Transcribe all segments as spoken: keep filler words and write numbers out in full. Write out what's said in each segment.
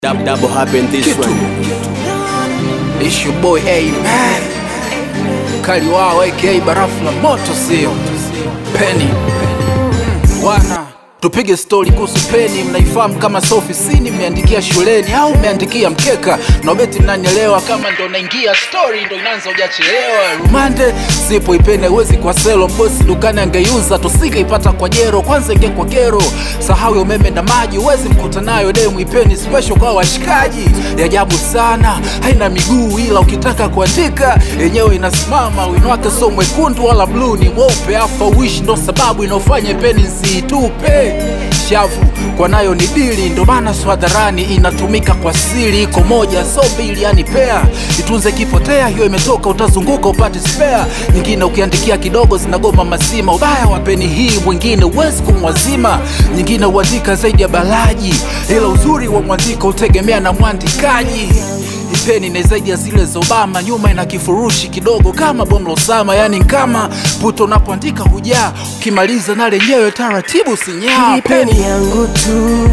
Double, double happen this Kitu. one. It's your boy A-Man Kali wao aka barafu la moto sio Penny Wana tupige story kuhusu Penny. Mnaifahamu kama ofisini mmeandikia shuleni au mmeandikia mkeka. Nobeti mnanielewa, kama ndo naingia story ndo inaanza hujachelewa. Rumande sipo ipende uwezi kwa selo. Mbosi dukani angeuza tusika ipata kwa jero. Kwanza inge kwa kero sahau ya umeme na maji. Uwezi mkuta nayo demu ipeni special kwa washikaji. Ya ajabu sana haina miguu ila ukitaka kuandika yenyewe inasimama. Wino wake so mwekundu wala blue ni mweupe. Afa wish ndo sababu inaofanya Penny nsiitupe. Shavu kwa nayo ni dili, ndo maana swadharani inatumika kwa siri. Iko moja so mbili yani pair. Itunze kipotea hiyo imetoka utazunguka upate spare. Nyingine ukiandikia kidogo zinagoma masima. Ubaya wa Penny hii mwingine uwezi kumwazima. Nyingine uandika zaidi ya balaji, ila uzuri wa mwandiko utegemea na mwandikaji. Penny ni zaidi ya zile za Obama. Nyuma ina kifurushi kidogo kama bomu la Osama. Yani kama puto unapoandika hujaa, ukimaliza na lenyewe taratibu sinyaa. Hii Penny yangu tu,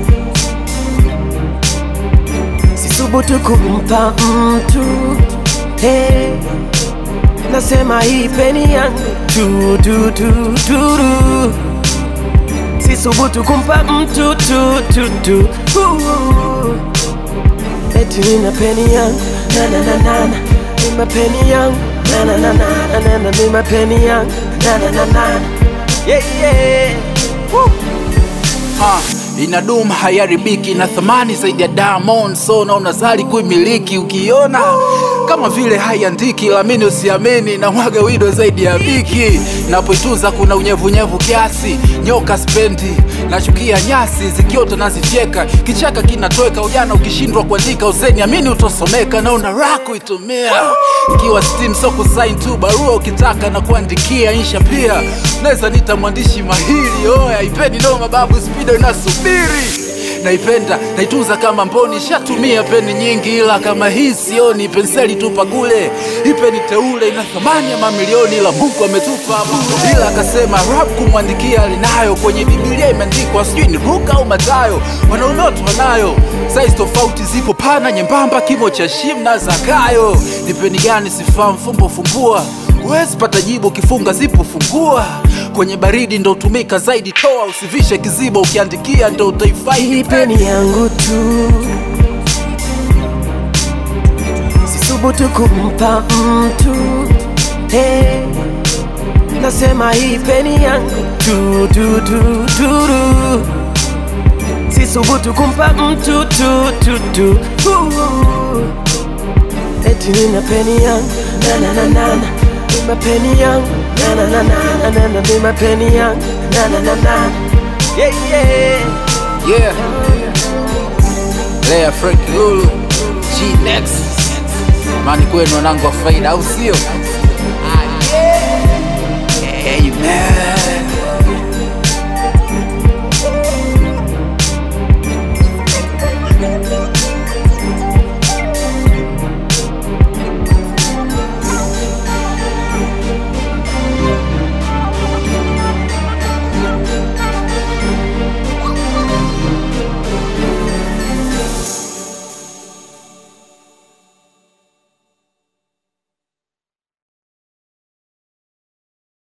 sisubutu kumpa mtu. Hey, nasema hii Penny yangu tu tu tu tu tu, sisubutu kumpa mtu tu tu tu. Uh, eti nina Penny yangu na na na na na, nina Penny yangu na na na na na na, nina Penny yangu na na na na, yeah yeah. Woo. Ah, inadum hayaribiki na thamani zaidi ya diamond. So na unazali kuimiliki ukiona kama vile haiandiki, lamini usiamini na mwaga wido zaidi ya biki. Napoituza kuna unyevunyevu kiasi, nyoka spendi nachukia nyasi zikiota nazifyeka. Kichaka kinatoweka ujana ukishindwa kuandika uzeni amini utosomeka. Na una raku itumia ikiwa steam so kusign tu barua ukitaka na kuandikia insha pia. Neza nita mwandishi mahiri. Oya ipeni no mababu speedo inasubiri. Naipenda, naitunza kama mboni. Shatumia peni nyingi ila kama hii sioni. Penseli tupa kule, ipeni teule ina thamani ya mamilioni. Ila Mungu ametupa ila akasema rap kumwandikia alinayo. Kwenye Biblia imeandikwa sijui ni Luka au Mathayo. Wanaonoto wanayo size tofauti zipo pana nyembamba kimo cha shim na Zakayo. Ni Penny gani sifahamu fumbo fumbua. Uwezi pata jibu kifunga zipo fungua. Kwenye baridi ndo utumika zaidi toa. Usivishe kizibo ukiandikia ndo utaifaidi. Hii Penny yangu tu, sisubutu kumpa mtu. Hey, nasema hii Penny yangu tu tu tu tu tu, sisubutu kumpa mtu tu tu tu. Uh, eti nina Penny yangu na na na na na, nina Penny yangu na na na na na na, nina Penny yangu na na na na, yeah yeah. Yeah, Lea Frank Lulu G-Nex mani kwenu wanangu wa faida au sio? Amen.